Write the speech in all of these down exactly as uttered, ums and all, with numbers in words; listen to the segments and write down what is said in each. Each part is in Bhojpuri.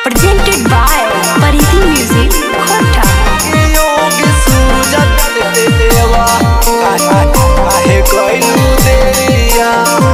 Presented by Pariti Music, Khota. Yogi सूरज देवा काहे कइलू देरिया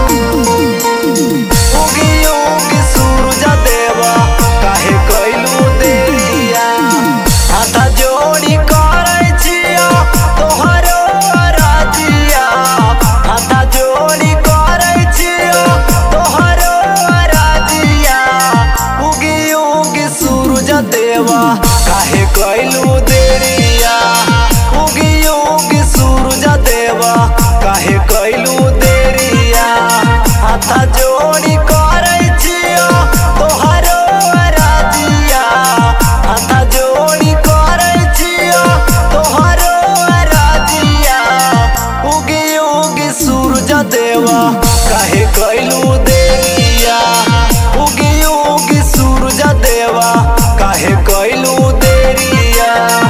योगी योगी सूरज देवा काहे कइलू देरिया हाथ जोड़ी करै छिया तोहरो राजिया हाथ जोड़ी करै छिया तोहरो राजिया योगी योगी सूरज देवा काहे कइलू देरिया योगी योगी सूरज देवा काहे कइलू देरिया हाथ जोड़ी करै छिया तोहरो राजिया हाथ जोड़ी करै छिया तोहरो राजिया योगी योगी सूरज देवा काहे कइलू देरिया योगी योगी सूरज देवा काहे कइलू देरिया।